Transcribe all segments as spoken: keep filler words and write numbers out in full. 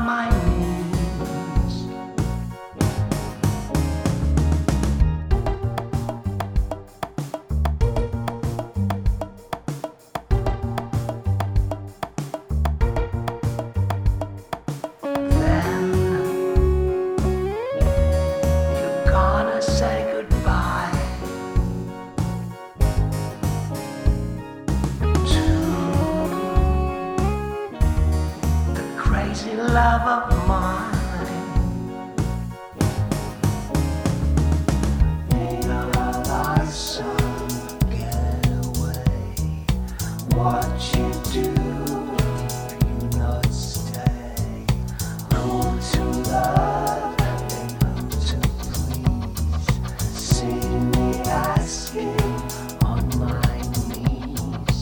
my knees. Then you're gonna say goodbye to the crazy love of mine. Our son, get away. What you do if you not stay? Who to love and who to please? See me asking on my knees.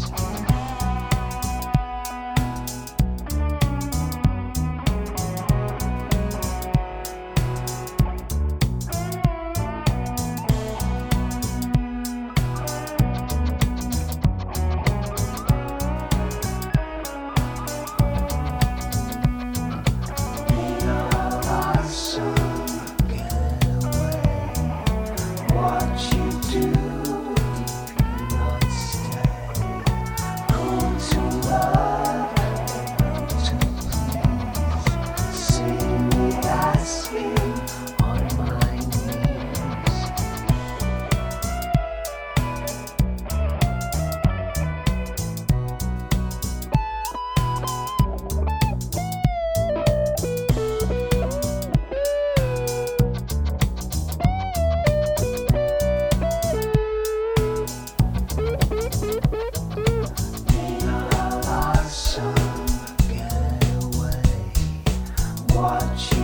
Our son, get away. What you do if you not stay? Who to love and who to please? See me asking on my knees. Our son, get away. What you